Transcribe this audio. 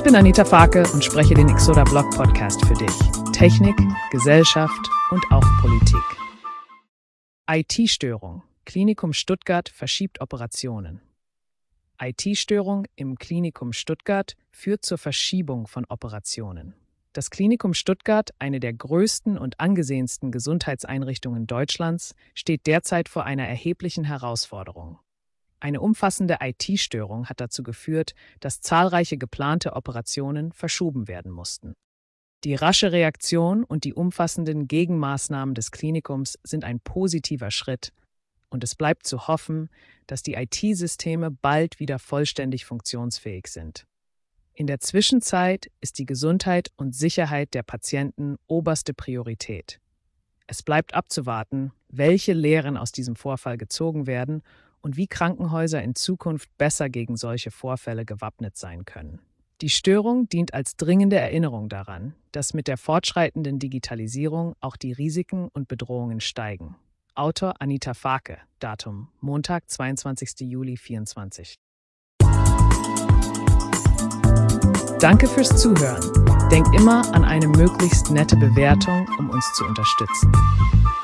bin Anita Farke und spreche den Exoda Blog Podcast für dich. Technik, Gesellschaft und auch Politik. IT-Störung. Klinikum Stuttgart verschiebt Operationen. IT-Störung im Klinikum Stuttgart führt zur Verschiebung von Operationen. Das Klinikum Stuttgart, eine der größten und angesehensten Gesundheitseinrichtungen Deutschlands, steht derzeit vor einer erheblichen Herausforderung. Eine umfassende IT-Störung hat dazu geführt, dass zahlreiche geplante Operationen verschoben werden mussten. Die rasche Reaktion und die umfassenden Gegenmaßnahmen des Klinikums sind ein positiver Schritt, und es bleibt zu hoffen, dass die IT-Systeme bald wieder vollständig funktionsfähig sind. In der Zwischenzeit ist die Gesundheit und Sicherheit der Patienten oberste Priorität. Es bleibt abzuwarten, welche Lehren aus diesem Vorfall gezogen werden und wie Krankenhäuser in Zukunft besser gegen solche Vorfälle gewappnet sein können. Die Störung dient als dringende Erinnerung daran, dass mit der fortschreitenden Digitalisierung auch die Risiken und Bedrohungen steigen. Autor Anita Farke, Datum Montag, 22. Juli 2024. Danke fürs Zuhören. Denk immer an eine möglichst nette Bewertung, um uns zu unterstützen.